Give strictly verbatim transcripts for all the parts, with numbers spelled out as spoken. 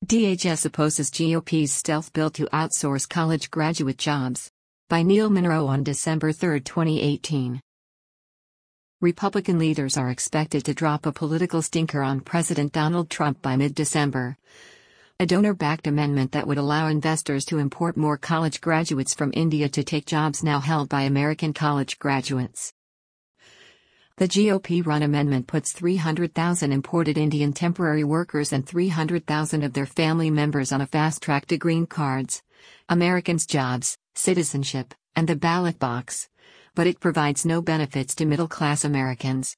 D H S opposes G O P's stealth bill to outsource college graduate jobs. By Neil Monroe on December third, twenty eighteen. Republican leaders are expected to drop a political stinker on President Donald Trump by mid-December. A donor-backed amendment that would allow investors to import more college graduates from India to take jobs now held by American college graduates. The G O P-run amendment puts three hundred thousand imported Indian temporary workers and three hundred thousand of their family members on a fast track to green cards, Americans' jobs, citizenship, and the ballot box, but it provides no benefits to middle-class Americans.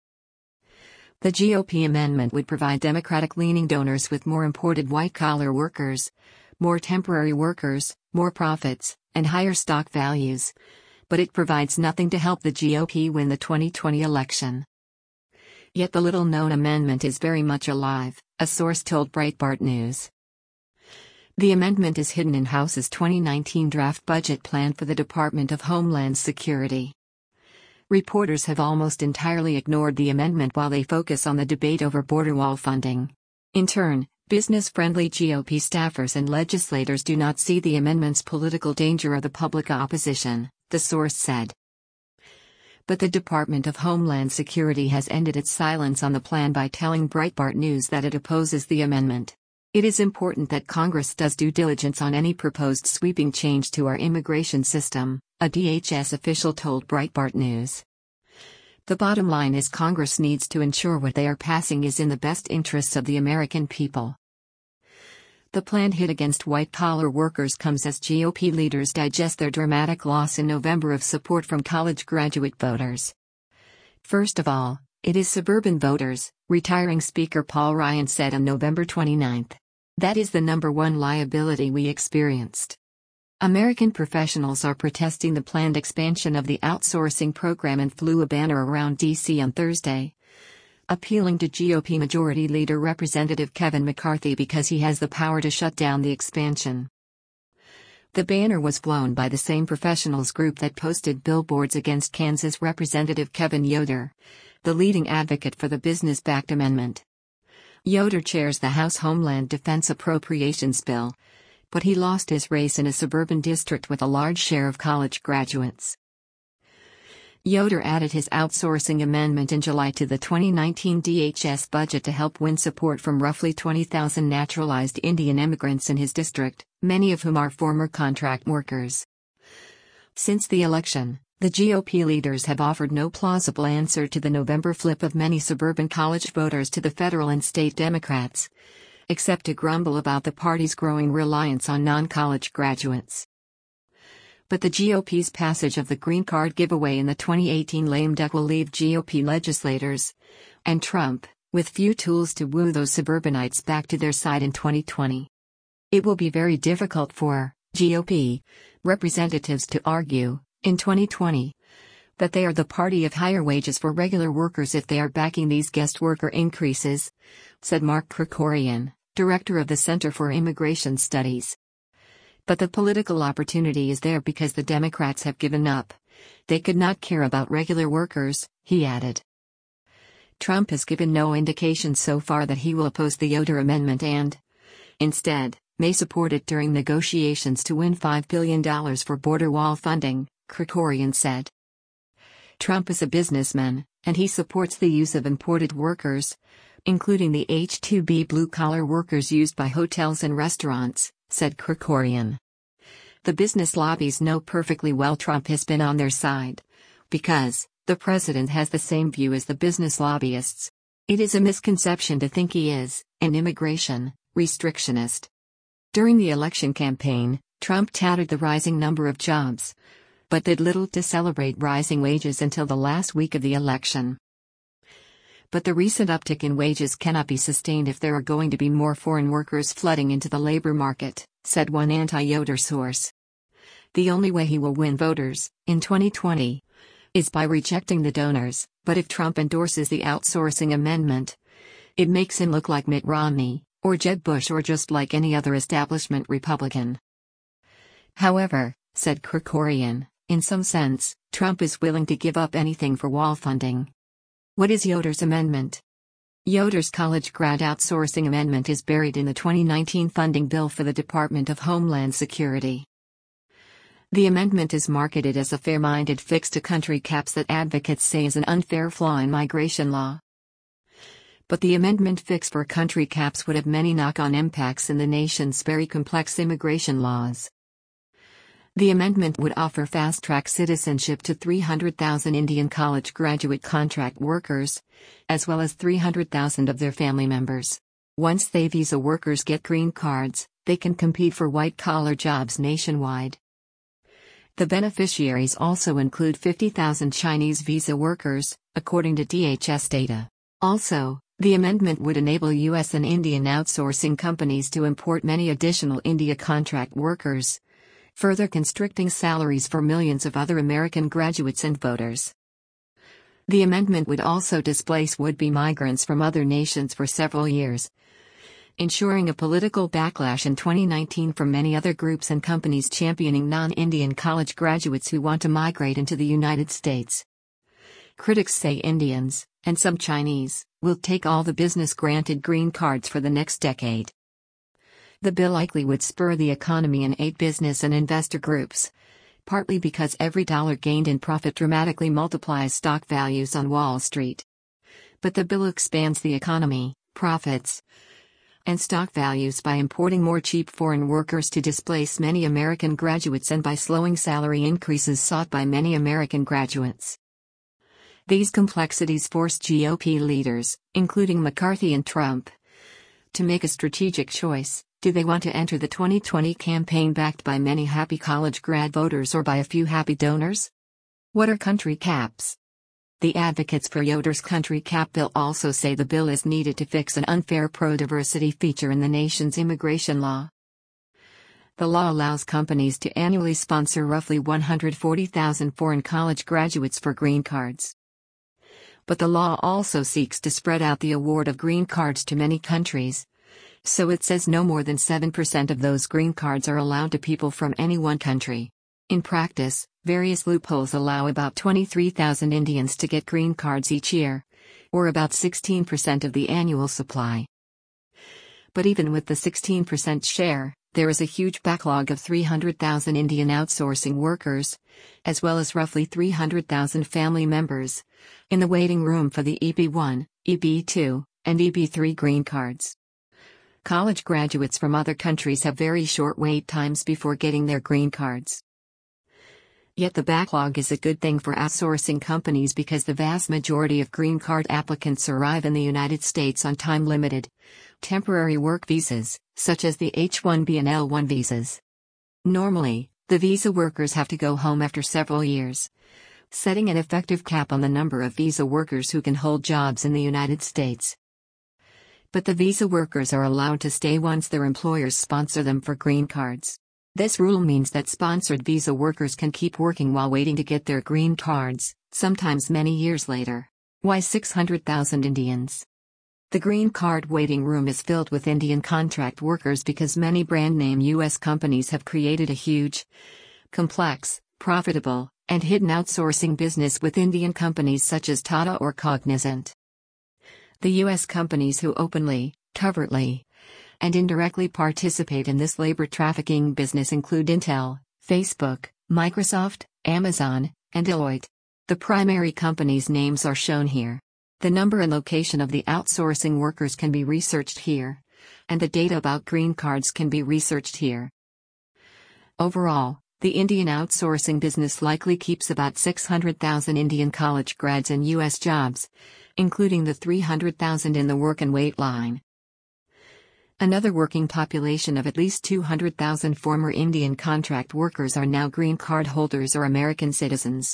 The G O P amendment would provide Democratic-leaning donors with more imported white-collar workers, more temporary workers, more profits, and higher stock values, but it provides nothing to help the G O P win the twenty twenty election. Yet the little-known amendment is very much alive, a source told Breitbart News. The amendment is hidden in House's twenty nineteen draft budget plan for the Department of Homeland Security. Reporters have almost entirely ignored the amendment while they focus on the debate over border wall funding. In turn, business-friendly G O P staffers and legislators do not see the amendment's political danger or the public opposition, the source said. But the Department of Homeland Security has ended its silence on the plan by telling Breitbart News that it opposes the amendment. It is important that Congress does due diligence on any proposed sweeping change to our immigration system, a D H S official told Breitbart News. The bottom line is Congress needs to ensure what they are passing is in the best interests of the American people. The planned hit against white-collar workers comes as G O P leaders digest their dramatic loss in November of support from college graduate voters. First of all, it is suburban voters, retiring Speaker Paul Ryan said on November twenty-ninth. That is the number one liability we experienced. American professionals are protesting the planned expansion of the outsourcing program and flew a banner around D C on Thursday, appealing to G O P Majority Leader Representative Kevin McCarthy because he has the power to shut down the expansion. The banner was flown by the same professionals group that posted billboards against Kansas Representative Kevin Yoder, the leading advocate for the business-backed amendment. Yoder chairs the House Homeland Defense Appropriations Bill, but he lost his race in a suburban district with a large share of college graduates. Yoder added his outsourcing amendment in July to the twenty nineteen D H S budget to help win support from roughly twenty thousand naturalized Indian immigrants in his district, many of whom are former contract workers. Since the election, the G O P leaders have offered no plausible answer to the November flip of many suburban college voters to the federal and state Democrats, except to grumble about the party's growing reliance on non-college graduates. But the G O P's passage of the green card giveaway in the twenty eighteen lame duck will leave G O P legislators and Trump with few tools to woo those suburbanites back to their side in twenty twenty. It will be very difficult for G O P representatives to argue, in twenty twenty, that they are the party of higher wages for regular workers if they are backing these guest worker increases, said Mark Krikorian, director of the Center for Immigration Studies. But the political opportunity is there because the Democrats have given up. They could not care about regular workers, he added. Trump has given no indication so far that he will oppose the Yoder amendment and, instead, may support it during negotiations to win five billion dollars for border wall funding, Krikorian said. Trump is a businessman, and he supports the use of imported workers, including the H two B blue-collar workers used by hotels and restaurants, said Krikorian. The business lobbies know perfectly well Trump has been on their side, because the president has the same view as the business lobbyists. It is a misconception to think he is an immigration restrictionist. During the election campaign, Trump touted the rising number of jobs, but did little to celebrate rising wages until the last week of the election. But the recent uptick in wages cannot be sustained if there are going to be more foreign workers flooding into the labor market, said one anti-Yoder source. The only way he will win voters, in twenty twenty, is by rejecting the donors, but if Trump endorses the outsourcing amendment, it makes him look like Mitt Romney, or Jeb Bush, or just like any other establishment Republican. However, said Krikorian, in some sense, Trump is willing to give up anything for wall funding. What is Yoder's amendment? Yoder's college grad outsourcing amendment is buried in the twenty nineteen funding bill for the Department of Homeland Security. The amendment is marketed as a fair-minded fix to country caps that advocates say is an unfair flaw in migration law. But the amendment fix for country caps would have many knock-on impacts in the nation's very complex immigration laws. The amendment would offer fast-track citizenship to three hundred thousand Indian college graduate contract workers, as well as three hundred thousand of their family members. Once they visa workers get green cards, they can compete for white-collar jobs nationwide. The beneficiaries also include fifty thousand Chinese visa workers, according to D H S data. Also, the amendment would enable U S and Indian outsourcing companies to import many additional India contract workers, further constricting salaries for millions of other American graduates and voters. The amendment would also displace would-be migrants from other nations for several years, ensuring a political backlash in twenty nineteen from many other groups and companies championing non-Indian college graduates who want to migrate into the United States. Critics say Indians, and some Chinese, will take all the business-granted green cards for the next decade. The bill likely would spur the economy and aid business and investor groups, partly because every dollar gained in profit dramatically multiplies stock values on Wall Street. But the bill expands the economy, profits, and stock values by importing more cheap foreign workers to displace many American graduates and by slowing salary increases sought by many American graduates. These complexities forced G O P leaders, including McCarthy and Trump, to make a strategic choice. Do they want to enter the twenty twenty campaign backed by many happy college grad voters or by a few happy donors? What are country caps? The advocates for Yoder's country cap bill also say the bill is needed to fix an unfair pro-diversity feature in the nation's immigration law. The law allows companies to annually sponsor roughly one hundred forty thousand foreign college graduates for green cards. But the law also seeks to spread out the award of green cards to many countries, so it says no more than seven percent of those green cards are allowed to people from any one country. In practice, various loopholes allow about twenty-three thousand Indians to get green cards each year, or about sixteen percent of the annual supply. But even with the sixteen percent share, there is a huge backlog of three hundred thousand Indian outsourcing workers, as well as roughly three hundred thousand family members, in the waiting room for the E B one, E B two, and E B three green cards. College graduates from other countries have very short wait times before getting their green cards. Yet the backlog is a good thing for outsourcing companies because the vast majority of green card applicants arrive in the United States on time-limited, temporary work visas, such as the H one B and L one visas. Normally, the visa workers have to go home after several years, setting an effective cap on the number of visa workers who can hold jobs in the United States. But the visa workers are allowed to stay once their employers sponsor them for green cards. This rule means that sponsored visa workers can keep working while waiting to get their green cards, sometimes many years later. Why six hundred thousand Indians? The green card waiting room is filled with Indian contract workers because many brand-name U S companies have created a huge, complex, profitable, and hidden outsourcing business with Indian companies such as Tata or Cognizant. The U S companies who openly, covertly, and indirectly participate in this labor trafficking business include Intel, Facebook, Microsoft, Amazon, and Deloitte. The primary companies' names are shown here. The number and location of the outsourcing workers can be researched here, and the data about green cards can be researched here. Overall, the Indian outsourcing business likely keeps about six hundred thousand Indian college grads in U S jobs, including the three hundred thousand in the work and wait line. Another working population of at least two hundred thousand former Indian contract workers are now green card holders or American citizens.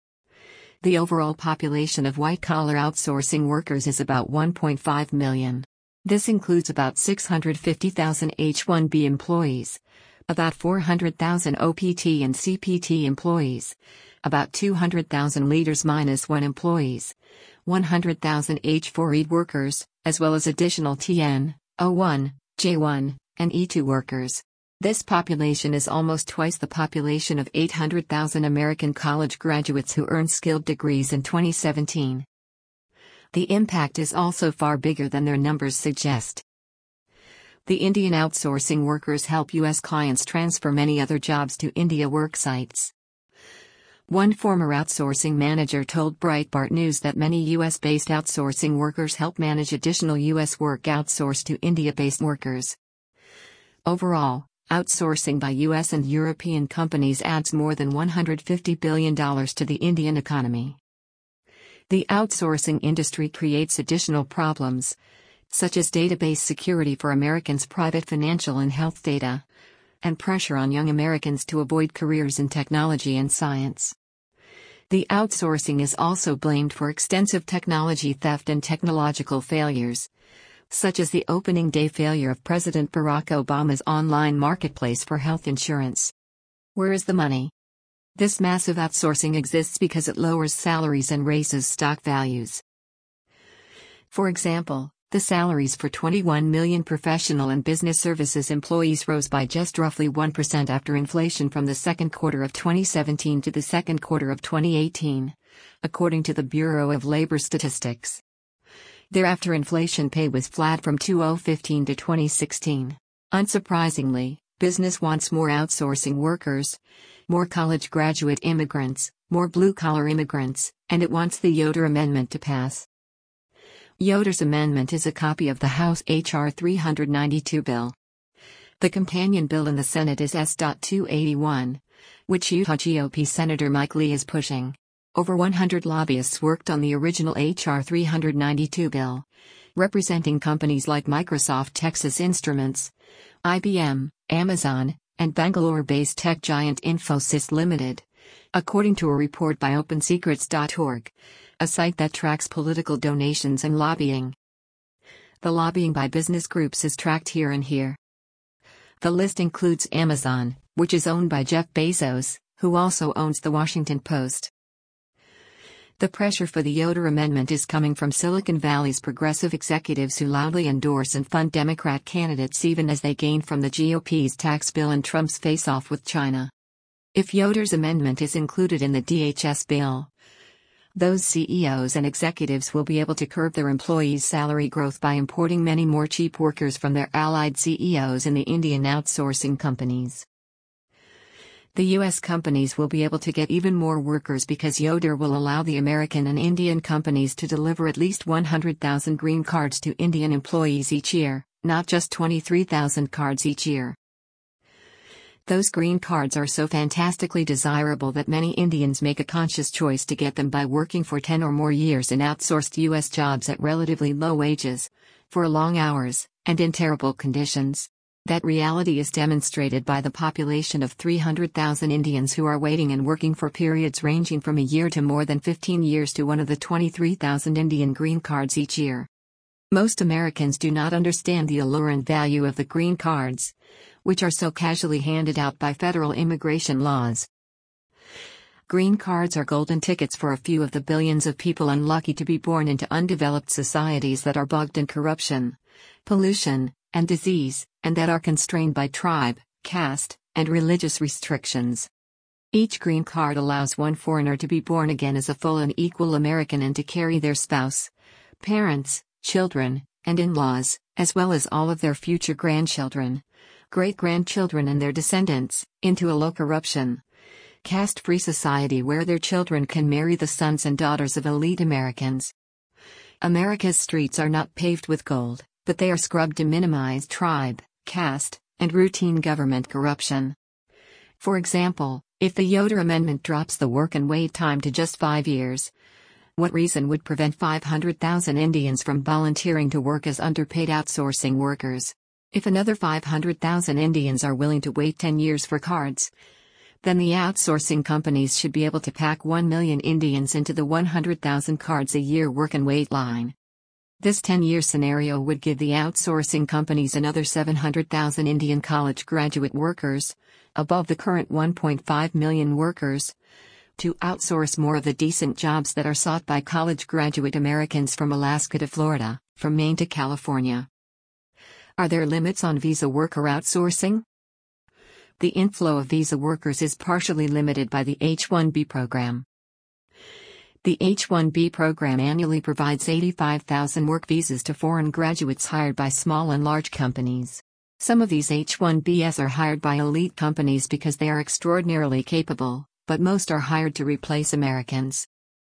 The overall population of white-collar outsourcing workers is about one point five million. This includes about six hundred fifty thousand H one B employees, about four hundred thousand O P T and C P T employees, about two hundred thousand Leaders Minus One employees, one hundred thousand H four E workers, as well as additional T N, O one, J one, and E two workers. This population is almost twice the population of eight hundred thousand American college graduates who earned skilled degrees in twenty seventeen. The impact is also far bigger than their numbers suggest. The Indian outsourcing workers help U S clients transfer many other jobs to India work sites. One former outsourcing manager told Breitbart News that many U S-based outsourcing workers help manage additional U S work outsourced to India-based workers. Overall, outsourcing by U S and European companies adds more than one hundred fifty billion dollars to the Indian economy. The outsourcing industry creates additional problems, such as database security for Americans' private financial and health data, and pressure on young Americans to avoid careers in technology and science. The outsourcing is also blamed for extensive technology theft and technological failures, such as the opening day failure of President Barack Obama's online marketplace for health insurance. Where is the money? This massive outsourcing exists because it lowers salaries and raises stock values. For example, the salaries for twenty-one million professional and business services employees rose by just roughly one percent after inflation from the second quarter of twenty seventeen to the second quarter of twenty eighteen, according to the Bureau of Labor Statistics. Thereafter, inflation pay was flat from two thousand fifteen to twenty sixteen. Unsurprisingly, business wants more outsourcing workers, more college graduate immigrants, more blue-collar immigrants, and it wants the Yoder Amendment to pass. Yoder's amendment is a copy of the House H R three ninety-two bill. The companion bill in the Senate is S two eighty-one, which Utah G O P Senator Mike Lee is pushing. Over one hundred lobbyists worked on the original H R three ninety-two bill, representing companies like Microsoft, Texas Instruments, I B M, Amazon, and Bangalore-based tech giant Infosys Limited, according to a report by open secrets dot org, a site that tracks political donations and lobbying. The lobbying by business groups is tracked here and here. The list includes Amazon, which is owned by Jeff Bezos, who also owns The Washington Post. The pressure for the Yoder Amendment is coming from Silicon Valley's progressive executives who loudly endorse and fund Democrat candidates even as they gain from the G O P's tax bill and Trump's face-off with China. If Yoder's amendment is included in the D H S bill, those C E Os and executives will be able to curb their employees' salary growth by importing many more cheap workers from their allied C E Os in the Indian outsourcing companies. The U S companies will be able to get even more workers because Yoder will allow the American and Indian companies to deliver at least one hundred thousand green cards to Indian employees each year, not just twenty-three thousand cards each year. Those green cards are so fantastically desirable that many Indians make a conscious choice to get them by working for ten or more years in outsourced U S jobs at relatively low wages, for long hours, and in terrible conditions. That reality is demonstrated by the population of three hundred thousand Indians who are waiting and working for periods ranging from a year to more than fifteen years to one of the twenty-three thousand Indian green cards each year. Most Americans do not understand the allure and value of the green cards, which are so casually handed out by federal immigration laws. Green cards are golden tickets for a few of the billions of people unlucky to be born into undeveloped societies that are bogged in corruption, pollution, and disease, and that are constrained by tribe, caste, and religious restrictions. Each green card allows one foreigner to be born again as a full and equal American and to carry their spouse, parents, children, and in-laws, as well as all of their future grandchildren, great-grandchildren and their descendants, into a low-corruption, caste-free society where their children can marry the sons and daughters of elite Americans. America's streets are not paved with gold, but they are scrubbed to minimize tribe, caste, and routine government corruption. For example, if the Yoder Amendment drops the work and wait time to just five years, what reason would prevent five hundred thousand Indians from volunteering to work as underpaid outsourcing workers? If another five hundred thousand Indians are willing to wait ten years for cards, then the outsourcing companies should be able to pack one million Indians into the one hundred thousand cards a year work and wait line. This ten-year scenario would give the outsourcing companies another seven hundred thousand Indian college graduate workers, above the current one point five million workers, to outsource more of the decent jobs that are sought by college graduate Americans from Alaska to Florida, from Maine to California. Are there limits on visa worker outsourcing? The inflow of visa workers is partially limited by the H one B program. The H one B program annually provides eighty-five thousand work visas to foreign graduates hired by small and large companies. Some of these H one Bs are hired by elite companies because they are extraordinarily capable, but most are hired to replace Americans.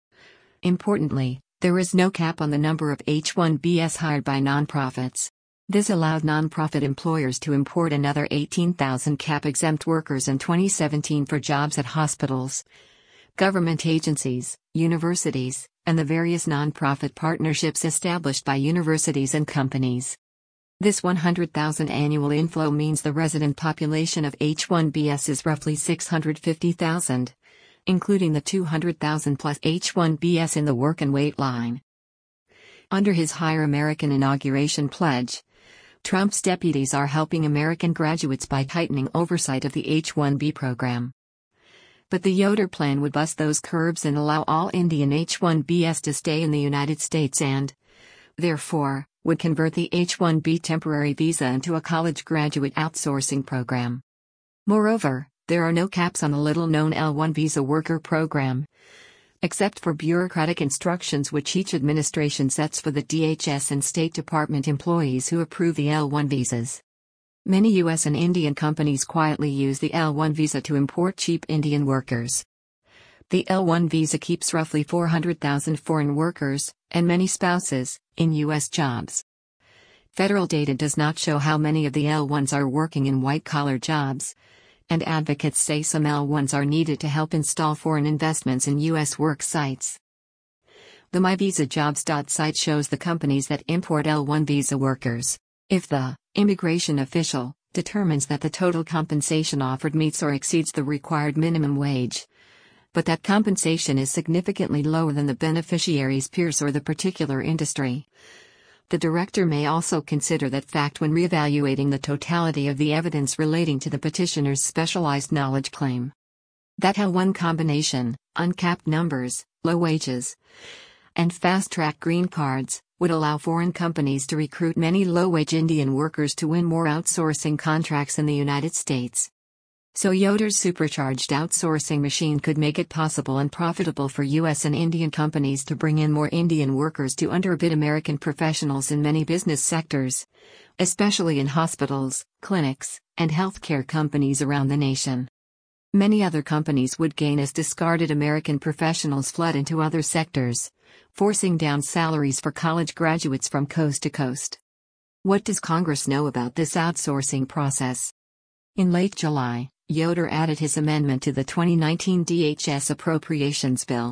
Importantly, there is no cap on the number of H one Bs hired by nonprofits. This allowed nonprofit employers to import another eighteen thousand cap-exempt workers in twenty seventeen for jobs at hospitals, government agencies, universities, and the various nonprofit partnerships established by universities and companies. This one hundred thousand annual inflow means the resident population of H one Bs is roughly six hundred fifty thousand, including the two hundred thousand plus H one Bs in the work and wait line. Under his Hire American inauguration pledge, Trump's deputies are helping American graduates by tightening oversight of the H one B program. But the Yoder plan would bust those curbs and allow all Indian H one Bs to stay in the United States and, therefore, would convert the H one B temporary visa into a college graduate outsourcing program. Moreover, there are no caps on the little-known L one visa worker program, except for bureaucratic instructions which each administration sets for the D H S and State Department employees who approve the L one visas. Many U S and Indian companies quietly use the L one visa to import cheap Indian workers. The L one visa keeps roughly four hundred thousand foreign workers, and many spouses, in U S jobs. Federal data does not show how many of the L ones are working in white-collar jobs, and advocates say some L ones are needed to help install foreign investments in U S work sites. The my visa jobs site shows the companies that import L one visa workers. If the immigration official determines that the total compensation offered meets or exceeds the required minimum wage, but that compensation is significantly lower than the beneficiary's peers or the particular industry, the director may also consider that fact when reevaluating the totality of the evidence relating to the petitioner's specialized knowledge claim. That L one combination, uncapped numbers, low wages, and fast-track green cards, would allow foreign companies to recruit many low-wage Indian workers to win more outsourcing contracts in the United States. So Yoder's supercharged outsourcing machine could make it possible and profitable for U S and Indian companies to bring in more Indian workers to underbid American professionals in many business sectors, especially in hospitals, clinics, and healthcare companies around the nation. Many other companies would gain as discarded American professionals flood into other sectors, forcing down salaries for college graduates from coast to coast. What does Congress know about this outsourcing process? In late July, Yoder added his amendment to the twenty nineteen D H S Appropriations Bill.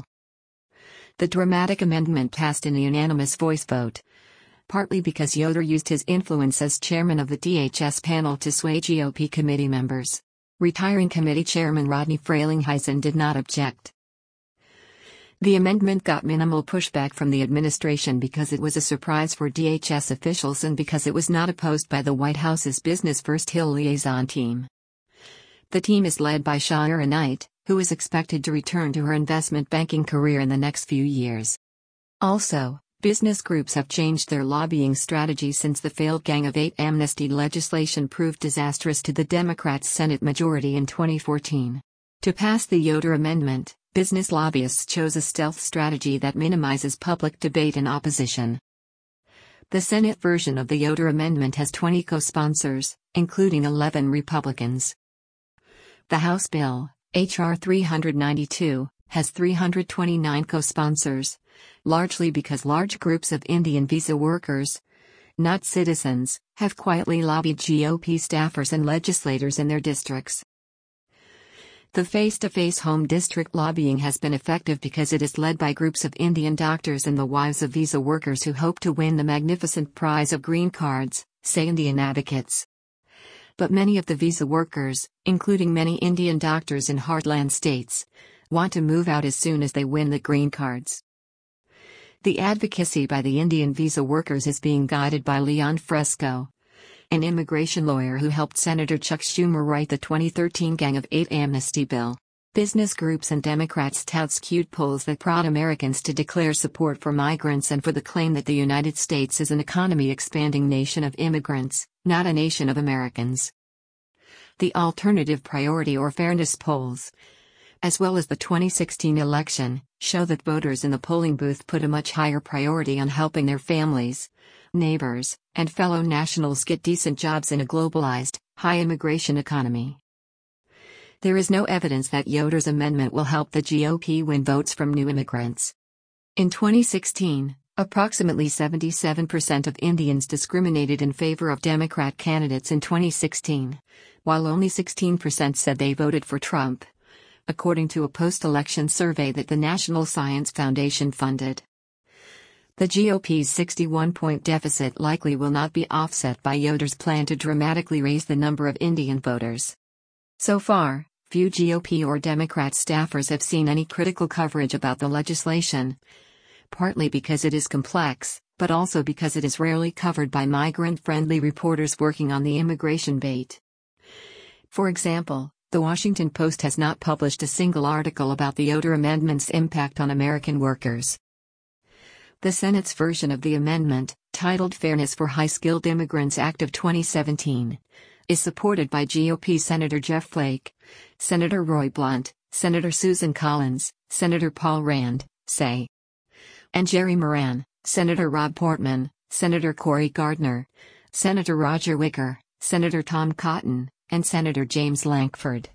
The dramatic amendment passed in a unanimous voice vote, partly because Yoder used his influence as chairman of the D H S panel to sway G O P committee members. Retiring committee chairman Rodney Frelinghuysen did not object. The amendment got minimal pushback from the administration because it was a surprise for D H S officials and because it was not opposed by the White House's Business First Hill liaison team. The team is led by Shaira Knight, who is expected to return to her investment banking career in the next few years. Also, business groups have changed their lobbying strategy since the failed Gang of Eight amnesty legislation proved disastrous to the Democrats' Senate majority in twenty fourteen. To pass the Yoder amendment, business lobbyists chose a stealth strategy that minimizes public debate and opposition. The Senate version of the Yoder amendment has twenty co-sponsors, including eleven Republicans. The House bill, H R three ninety-two, has three hundred twenty-nine co-sponsors, largely because large groups of Indian visa workers, not citizens, have quietly lobbied G O P staffers and legislators in their districts. The face-to-face home district lobbying has been effective because it is led by groups of Indian doctors and the wives of visa workers who hope to win the magnificent prize of green cards, say Indian advocates. But many of the visa workers, including many Indian doctors in heartland states, want to move out as soon as they win the green cards. The advocacy by the Indian visa workers is being guided by Leon Fresco, an immigration lawyer who helped Senator Chuck Schumer write the twenty thirteen Gang of Eight amnesty bill. Business groups and Democrats tout skewed polls that prod Americans to declare support for migrants and for the claim that the United States is an economy-expanding nation of immigrants, not a nation of Americans. The Alternative Priority or Fairness polls as well as the twenty sixteen election, show that voters in the polling booth put a much higher priority on helping their families, neighbors, and fellow nationals get decent jobs in a globalized, high immigration economy. There is no evidence that Yoder's amendment will help the G O P win votes from new immigrants. In twenty sixteen, approximately seventy-seven percent of Indians discriminated in favor of Democrat candidates in twenty sixteen, while only sixteen percent said they voted for Trump, according to a post-election survey that the National Science Foundation funded. The G O P's sixty-one point deficit likely will not be offset by Yoder's plan to dramatically raise the number of Indian voters. So far, few G O P or Democrat staffers have seen any critical coverage about the legislation, partly because it is complex, but also because it is rarely covered by migrant-friendly reporters working on the immigration bait. For example, The Washington Post has not published a single article about the Yoder Amendment's impact on American workers. The Senate's version of the amendment, titled Fairness for High-Skilled Immigrants Act of twenty seventeen, is supported by G O P Senator Jeff Flake, Senator Roy Blunt, Senator Susan Collins, Senator Paul Rand, Say, and Jerry Moran, Senator Rob Portman, Senator Cory Gardner, Senator Roger Wicker, Senator Tom Cotton, and Senator James Lankford.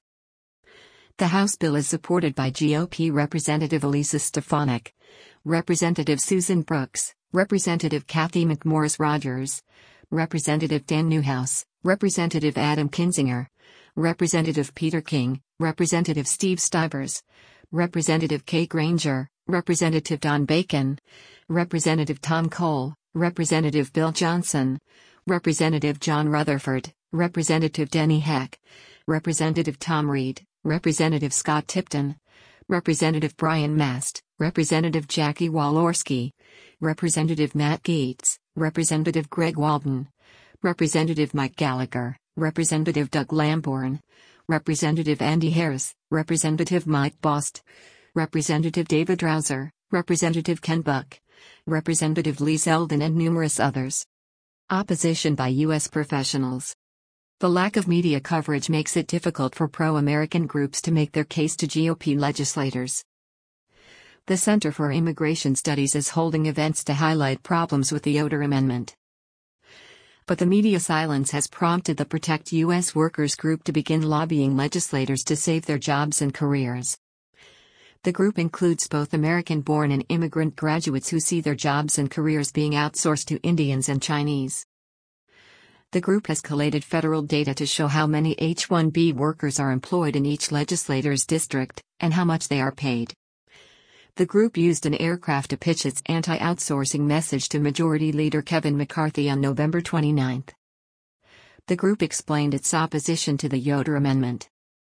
The House bill is supported by G O P Representative Elisa Stefanik, Representative Susan Brooks, Representative Kathy McMorris Rogers, Representative Dan Newhouse, Representative Adam Kinzinger, Representative Peter King, Representative Steve Stivers, Representative Kay Granger, Representative Don Bacon, Representative Tom Cole, Representative Bill Johnson, Representative John Rutherford, Representative Denny Heck, Representative Tom Reed, Representative Scott Tipton, Representative Brian Mast, Representative Jackie Walorski, Representative Matt Gaetz, Representative Greg Walden, Representative Mike Gallagher, Representative Doug Lamborn, Representative Andy Harris, Representative Mike Bost, Representative David Rouser, Representative Ken Buck, Representative Lee Zeldin, and numerous others. Opposition by U S professionals. The lack of media coverage makes it difficult for pro-American groups to make their case to G O P legislators. The Center for Immigration Studies is holding events to highlight problems with the Yoder Amendment. But the media silence has prompted the Protect U S Workers group to begin lobbying legislators to save their jobs and careers. The group includes both American-born and immigrant graduates who see their jobs and careers being outsourced to Indians and Chinese. The group has collated federal data to show how many H one B workers are employed in each legislator's district, and how much they are paid. The group used an aircraft to pitch its anti-outsourcing message to Majority Leader Kevin McCarthy on November twenty-ninth. The group explained its opposition to the Yoder Amendment.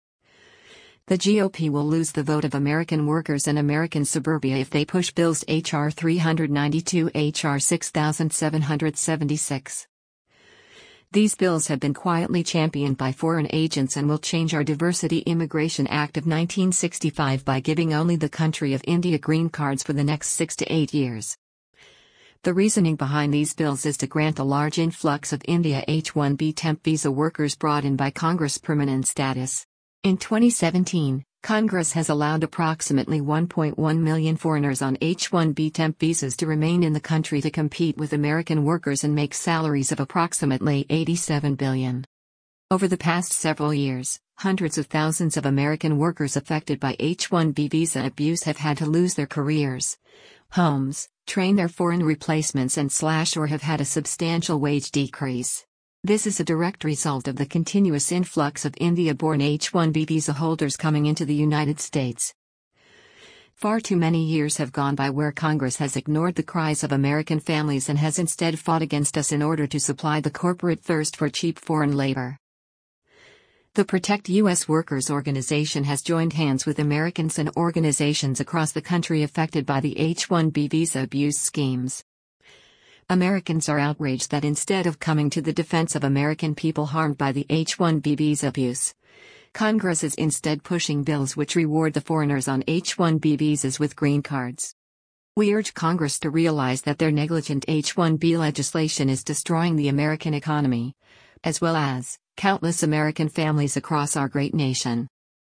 The G O P will lose the vote of American workers and American suburbia if they push bills H R three ninety-two, H R six seven seventy-six. These bills have been quietly championed by foreign agents and will change our Diversity Immigration Act of nineteen sixty-five by giving only the country of India green cards for the next six to eight years. The reasoning behind these bills is to grant a large influx of India H one B temp visa workers brought in by Congress permanent status. In twenty seventeen, Congress has allowed approximately one point one million foreigners on H one B temp visas to remain in the country to compete with American workers and make salaries of approximately eighty-seven billion dollars. Over the past several years, hundreds of thousands of American workers affected by H one B visa abuse have had to lose their careers, homes, train their foreign replacements and slash or have had a substantial wage decrease. This is a direct result of the continuous influx of India-born H one B visa holders coming into the United States. Far too many years have gone by where Congress has ignored the cries of American families and has instead fought against us in order to supply the corporate thirst for cheap foreign labor. The Protect U S Workers organization has joined hands with Americans and organizations across the country affected by the H one B visa abuse schemes. Americans are outraged that instead of coming to the defense of American people harmed by the H one B visa abuse, Congress is instead pushing bills which reward the foreigners on H one B visas with green cards. We urge Congress to realize that their negligent H one B legislation is destroying the American economy, as well as countless American families across our great nation.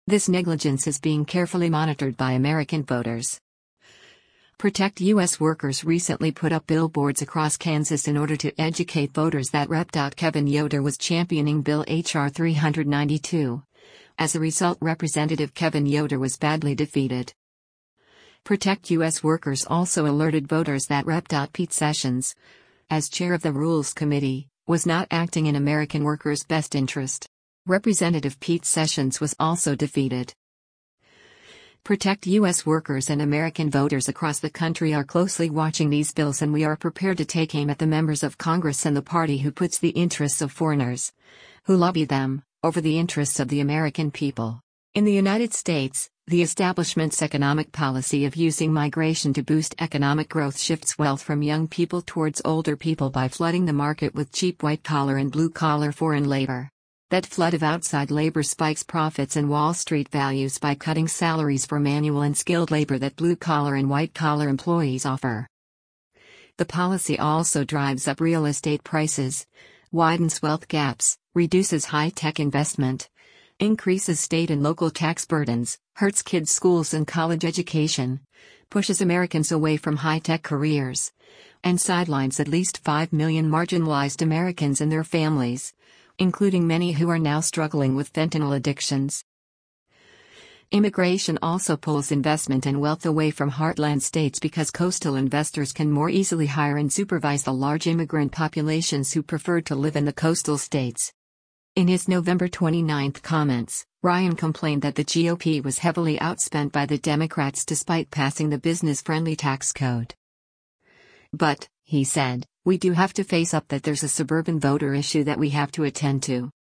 This negligence is being carefully monitored by American voters. Protect U S Workers recently put up billboards across Kansas in order to educate voters that Representative Kevin Yoder was championing Bill H R three ninety-two. As a result, Representative Kevin Yoder was badly defeated. Protect U S Workers also alerted voters that Representative Pete Sessions, as chair of the Rules Committee, was not acting in American workers' best interest. Representative Pete Sessions was also defeated. Protect U S Workers and American voters across the country are closely watching these bills, and we are prepared to take aim at the members of Congress and the party who puts the interests of foreigners, who lobby them, over the interests of the American people. In the United States, the establishment's economic policy of using migration to boost economic growth shifts wealth from young people towards older people by flooding the market with cheap white-collar and blue-collar foreign labor. That flood of outside labor spikes profits and Wall Street values by cutting salaries for manual and skilled labor that blue-collar and white-collar employees offer. The policy also drives up real estate prices, widens wealth gaps, reduces high-tech investment, increases state and local tax burdens, hurts kids' schools and college education, pushes Americans away from high-tech careers, and sidelines at least five million marginalized Americans and their families, including many who are now struggling with fentanyl addictions. Immigration also pulls investment and wealth away from heartland states because coastal investors can more easily hire and supervise the large immigrant populations who prefer to live in the coastal states. In his November twenty-ninth comments, Ryan complained that the G O P was heavily outspent by the Democrats despite passing the business-friendly tax code. But, he said, we do have to face up that there's a suburban voter issue that we have to attend to.